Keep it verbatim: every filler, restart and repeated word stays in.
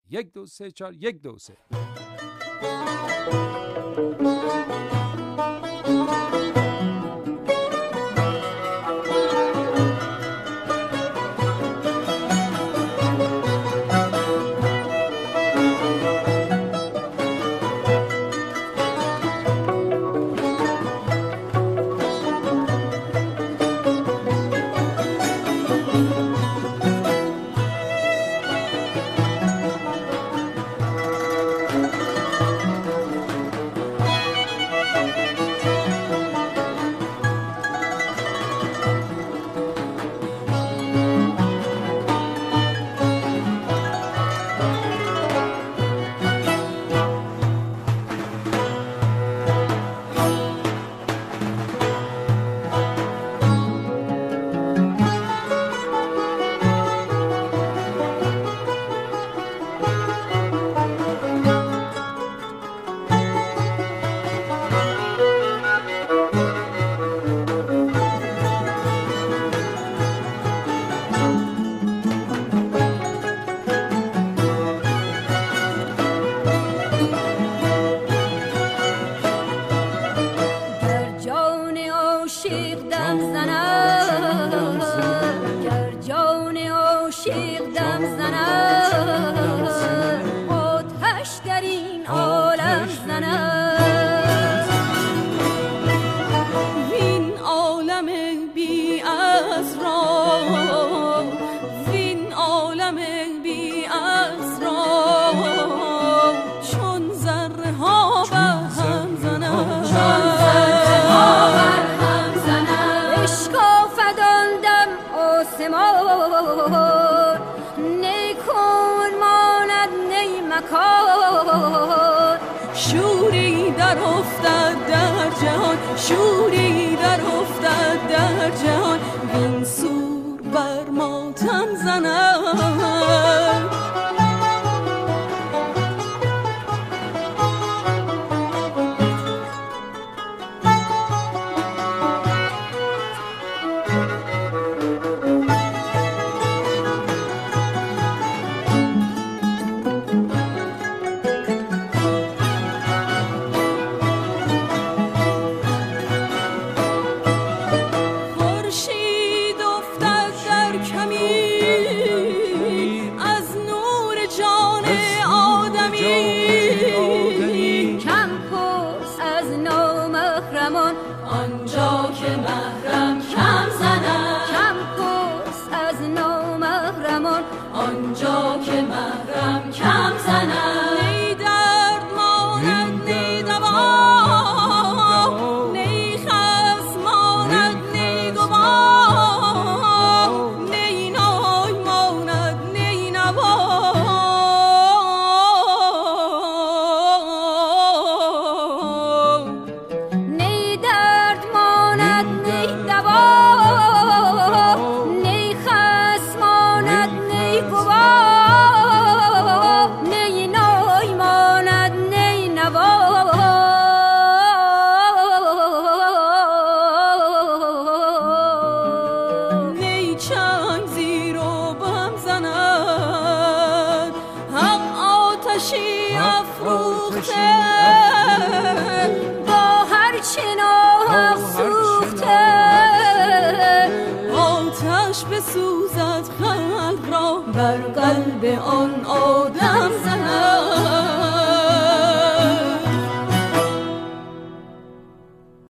یک دو سه چهار، یک دو سه. شوری در افتد در جهان، شوری در افتد در جهان، وین سور بر ماتم زند. آنجا که محرم کم زند، کم پرس از نامحرمان، آنجا که محرم کم زند. نی درد ماند نی دوا، نی خصم ماند نی گوا، نی نای ماند نی نوا. با هر چنان سوخته آتش بسوزد خلق را، بر قلب آن آدم زند.